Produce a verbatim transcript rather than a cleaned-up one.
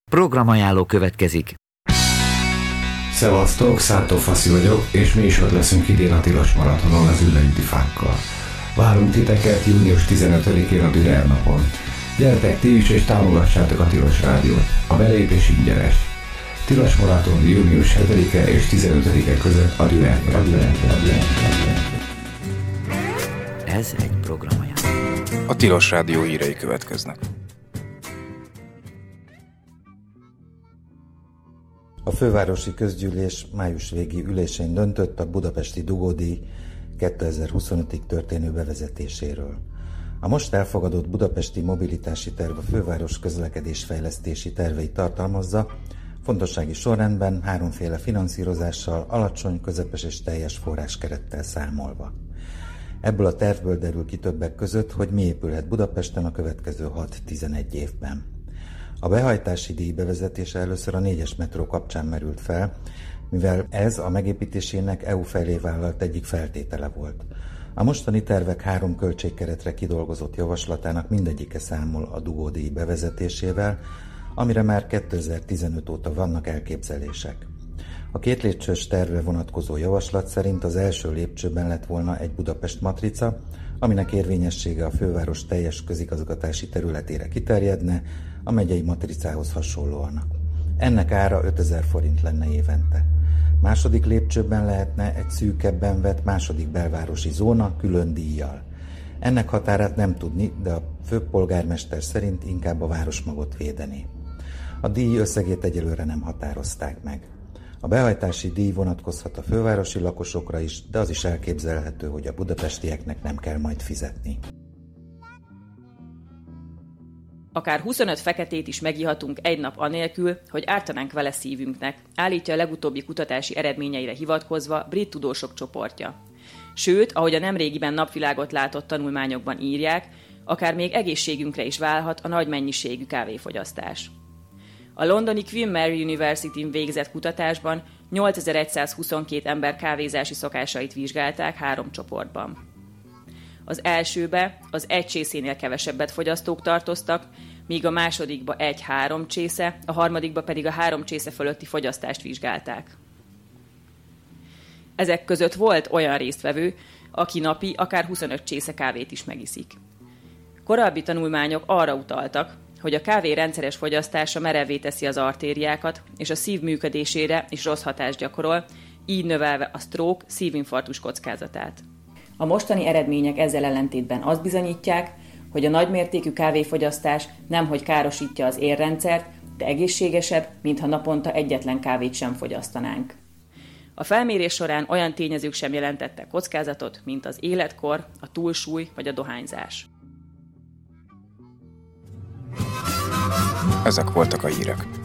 Programajánló következik. Szevasztok, Szántó Faszi vagyok, és mi is ott leszünk idén a Tilos Maratonon az Üllőinti Fákkal. Várunk titeket június tizenötödikén a Dürer napon. Gyertek ti is, és támogassátok a Tilos Rádiót. A belépés ingyenes. Tilos Maraton június hetedike és tizenötödike között a Dürer. Ez egy programajánló. A Tilos Rádió hírei következnek. A fővárosi közgyűlés május végi ülésén döntött a budapesti dugódíj kétezer-huszonötig történő bevezetéséről. A most elfogadott budapesti mobilitási terv a főváros közlekedésfejlesztési terveit tartalmazza, fontossági sorrendben háromféle finanszírozással, alacsony, közepes és teljes forráskerettel számolva. Ebből a tervből derül ki többek között, hogy mi épülhet Budapesten a következő hat-tizenegy évben. A behajtási díj bevezetése először a négyes metró kapcsán merült fel, mivel ez a megépítésének é u felé vállalt egyik feltétele volt. A mostani tervek három költségkeretre kidolgozott javaslatának mindegyike számol a dugódíj bevezetésével, amire már kétezer-tizenöt óta vannak elképzelések. A két lépcsős tervre vonatkozó javaslat szerint az első lépcsőben lett volna egy Budapest matrica, aminek érvényessége a főváros teljes közigazgatási területére kiterjedne, a megyei matricához hasonlóan. Ennek ára ötezer forint lenne évente. Második lépcsőben lehetne egy szűkebben vett második belvárosi zóna külön díjjal. Ennek határát nem tudni, de a főpolgármester szerint inkább a városmagot védené. A díj összegét egyelőre nem határozták meg. A behajtási díj vonatkozhat a fővárosi lakosokra is, de az is elképzelhető, hogy a budapestieknek nem kell majd fizetni. Akár huszonöt feketét is megihatunk egy nap anélkül, hogy ártanánk vele szívünknek, állítja a legutóbbi kutatási eredményeire hivatkozva brit tudósok csoportja. Sőt, ahogy a nemrégiben napvilágot látott tanulmányokban írják, akár még egészségünkre is válhat a nagy mennyiségű kávéfogyasztás. A londoni Queen Mary University-n végzett kutatásban nyolcezer-százhuszonkettő ember kávézási szokásait vizsgálták három csoportban. Az elsőbe az egy csészénél kevesebbet fogyasztók tartoztak, míg a másodikba egy-három csésze, a harmadikba pedig a három csésze fölötti fogyasztást vizsgálták. Ezek között volt olyan résztvevő, aki napi akár huszonöt csésze kávét is megiszik. Korábbi tanulmányok arra utaltak, hogy a kávé rendszeres fogyasztása merevvé teszi az artériákat, és a szív működésére is rossz hatást gyakorol, így növelve a stroke, szívinfarktus kockázatát. A mostani eredmények ezzel ellentétben azt bizonyítják, hogy a nagymértékű kávéfogyasztás nemhogy károsítja az érrendszert, de egészségesebb, mintha naponta egyetlen kávét sem fogyasztanánk. A felmérés során olyan tényezők sem jelentettek kockázatot, mint az életkor, a túlsúly vagy a dohányzás. Ezek voltak a hírek.